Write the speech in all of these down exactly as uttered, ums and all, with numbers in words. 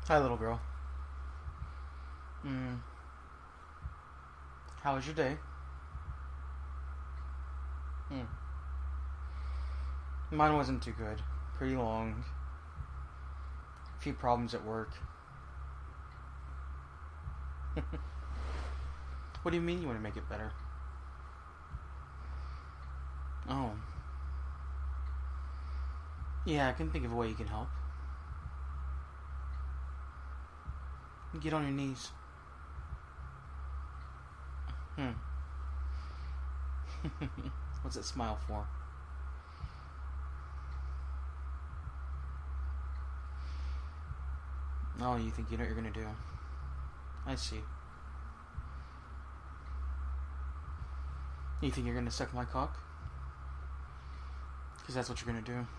Hi, little girl. Hmm. How was your day? Hmm. Mine wasn't too good. Pretty long. A few problems at work. What do you mean you want to make it better? Oh. Yeah, I can think of a way you can help. Get on your knees. Hmm. What's that smile for? Oh, you think you know what you're gonna do. I see. You think you're gonna suck my cock? Because that's what you're gonna do.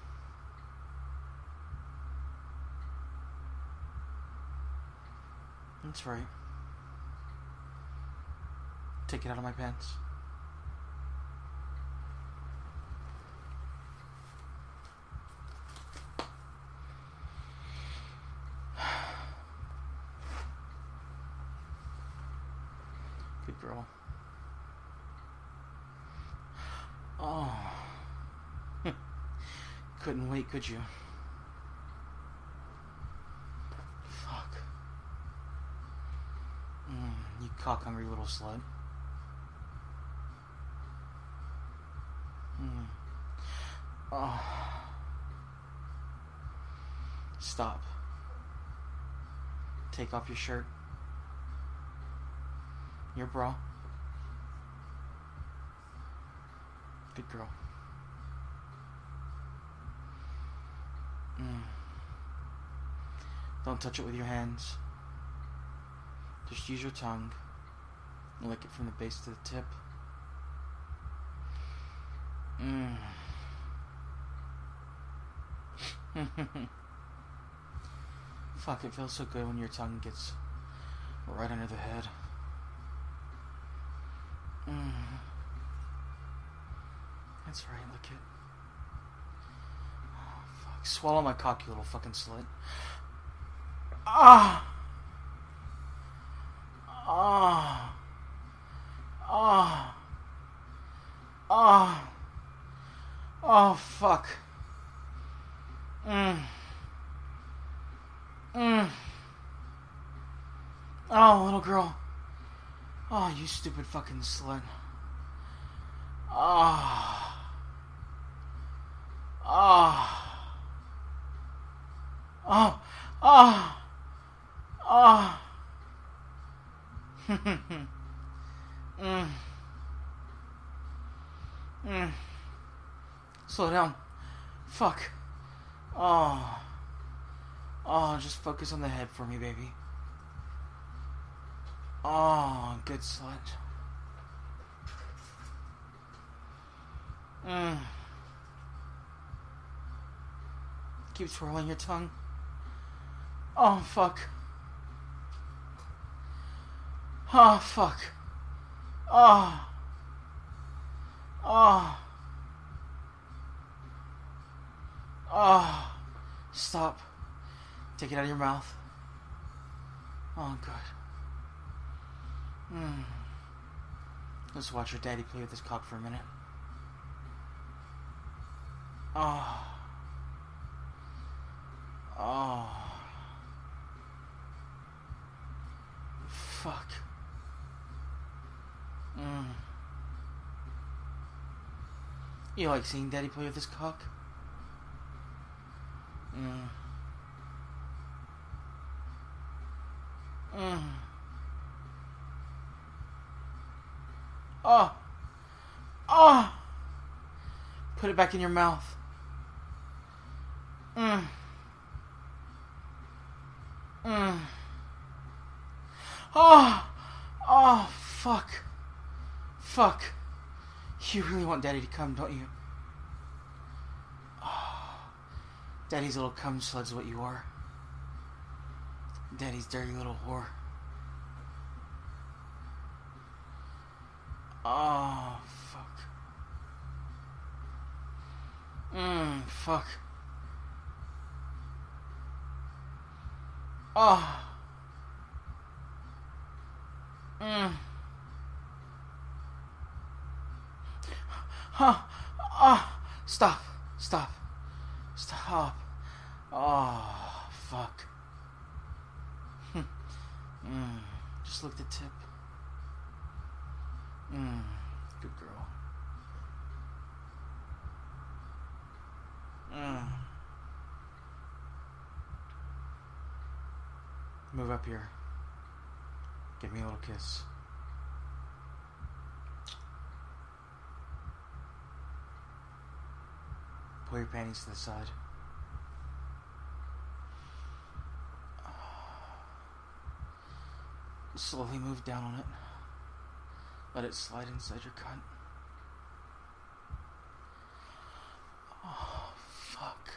That's right. Take it out of my pants. Good girl. Oh. Couldn't wait, could you? Fuck. Mm, you cock-hungry little slut. Mm. Oh. Stop. Take off your shirt. Your bra. Good girl. Mm. Don't touch it with your hands. Just use your tongue and lick it from the base to the tip. Mm. Fuck, it feels so good when your tongue gets right under the head. Mm. That's right, lick it. Oh, fuck. Swallow my cock, you little fucking slut. Ah! Ah! Ah! Ah! Oh, fuck. Mm. Mm. Oh, little girl. Oh, you stupid fucking slut. Ah. Ah. Oh. Ah. Ah. mm. Mm. Slow down. Fuck. Oh. Oh, just focus on the head for me, baby. Oh, good slut. Mm. Keep twirling your tongue. Oh, fuck. Oh, fuck. Oh. Oh. Oh. Stop. Take it out of your mouth. Oh, good. Mm. Let's watch your daddy play with his cock for a minute. Oh. Oh. Fuck. Mm. You like seeing daddy play with his cock? Mm. Mm. Oh. Oh. Put it back in your mouth. Mm. Mm. Oh. Oh, fuck. Fuck. You really want daddy to come, don't you? Oh. Daddy's little cum slud's what you are. Daddy's dirty little whore. Oh, fuck. Mmm, fuck. Oh. Mm. Huh. Oh. Stop. Stop. Stop. Oh, fuck. mm. Just lick the tip. Mm. Good girl. Mm. Move up here. Give me a little kiss. Pull your panties to the side. Slowly move down on it. Let it slide inside your cunt. Oh, fuck.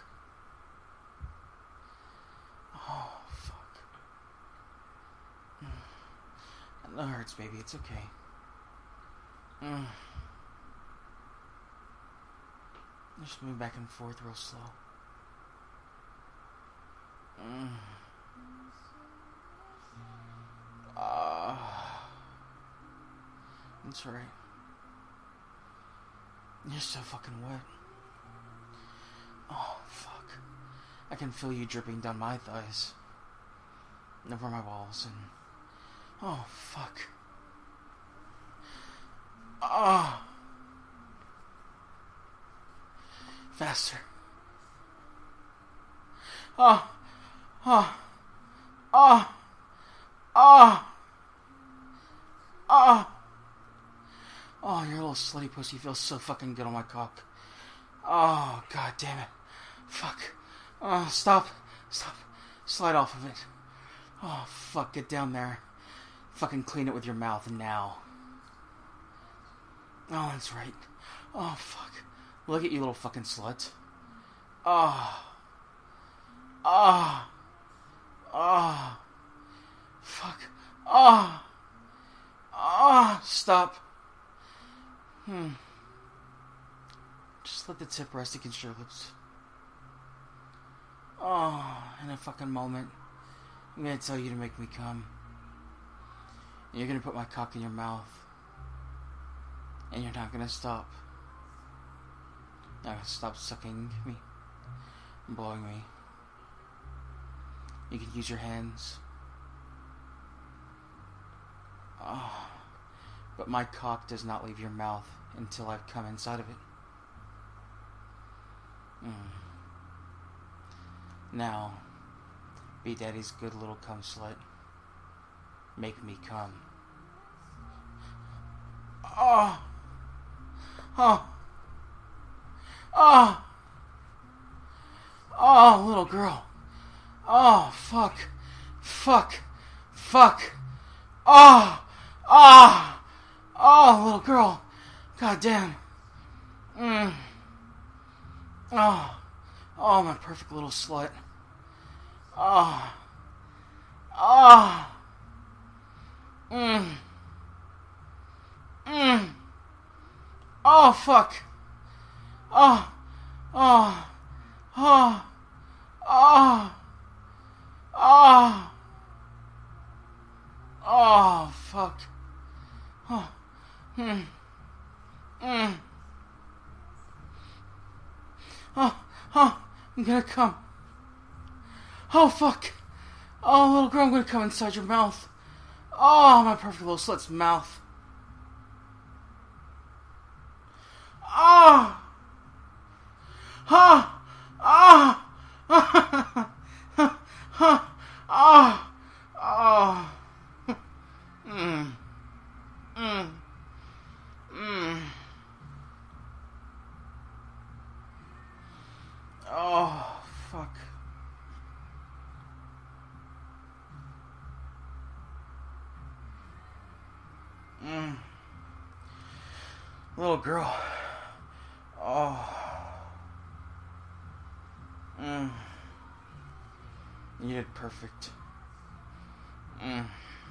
Oh, fuck. Mm. That hurts, baby. It's okay. Mm. Just move back and forth real slow. Mm. Uh, that's right. You're so fucking wet. Oh, fuck. I can feel you dripping down my thighs. Over my balls and... Oh, fuck. Ah. Oh. Faster. Oh. Oh. Oh. Oh. Oh. Oh, your little slutty pussy feels so fucking good on my cock. Oh, god damn it. Fuck. Oh, stop. Stop. Slide off of it. Oh, fuck. Get down there. Fucking clean it with your mouth now. Oh, that's right. Oh, fuck. Look at you, little fucking slut. Oh. Oh. Oh. Fuck. Oh. Oh. Stop. Hmm. Just let the tip rest against your lips. Oh, in a fucking moment, I'm gonna tell you to make me come. And you're gonna put my cock in your mouth. And you're not gonna stop. You're not gonna stop sucking me. And blowing me. You can use your hands. Oh. But my cock does not leave your mouth until I've come inside of it. Mm. Now, be daddy's good little cum slut. Make me come. Oh! Oh! Oh! Oh, little girl. Oh, fuck. Fuck. Fuck. Oh! Oh! Oh, little girl. God damn. Mm. Oh. Oh, my perfect little slut. Oh. Oh. Mm. Mm. Oh, fuck. Oh. Oh. Oh. Oh. Oh. Oh, fuck. Oh. Hmm. Mm. Oh. Oh. I'm gonna come. Oh, fuck. Oh, little girl, I'm gonna come inside your mouth. Oh, my perfect little slut's mouth. Oh. Oh. Oh. Oh. Oh. Oh. Oh. Mm. Mm. Mm. Oh, fuck. Mm. Little girl. Oh. Mm. You did perfect. Mm.